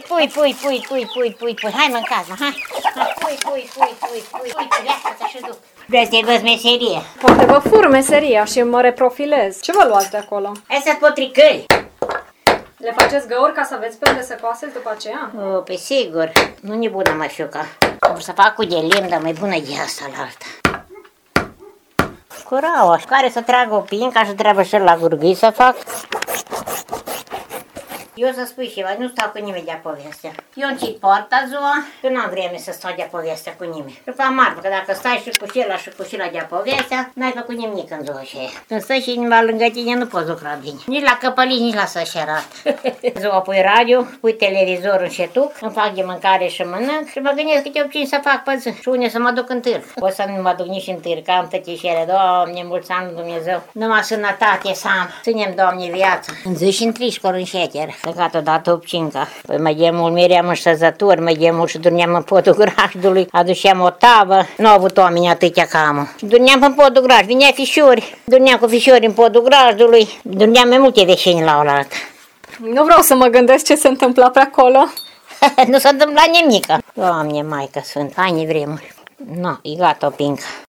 Pui. Hai, mâncați, hai. Pui, viața și duc. Vreau să-i văd meserie. Poate vă fur meseria și mă reprofilez. Ce vă luați de acolo? Astea-s potricări. Le faceți găuri ca să aveți pe unde să coaseți după aceea? Pe sigur. Nu e bună mășuca. Am să fac cu de lemn, dar mai bună e asta la alta. Curaua, care să tragă o pinca și trebuie și la gurgâi să fac. Eu să spui ceva, nu stau cu nimeni de-a povestea. Eu închid poarta ziua, că n-am vreme să stau de-a povestea cu nimeni. Și pe amară, că dacă stai și cu șila de-a povestea, n-ai făcut nimic în ziua aceea. Când stai și inima lângă tine, nu poți lucra bine. Nici la căpălici, nici la sășerat. Ziua pui radio, pui televizorul și tu, îmi fac de mâncare și mănânc și mă gândesc câte opțiuni să fac pe zi. Și unde să mă duc în târg. O să nu mă duc nici în târg, am tătișere, Doamne, mulți ani Dumnezeu. Numai sănătate să am. Ținem, Doamne, viața. În zi și în trișcor, în șecher. Plecat odată opcinca. Păi mai de mult miream în șezături, mai de mult și dormeam în podul grajdului, aduceam o tavă, nu au avut oamenii atâtea camă. Dormeam în podul grajd, vinea fișori, dormeam cu fișori în podul grajdului, dormeam mai multe veșini la oaltă. Nu vreau să mă gândesc ce se întâmpla pe acolo. Nu s-a întâmplat nimic. Doamne, Maică Sfânt, ani vremuri. No, e gata opinca.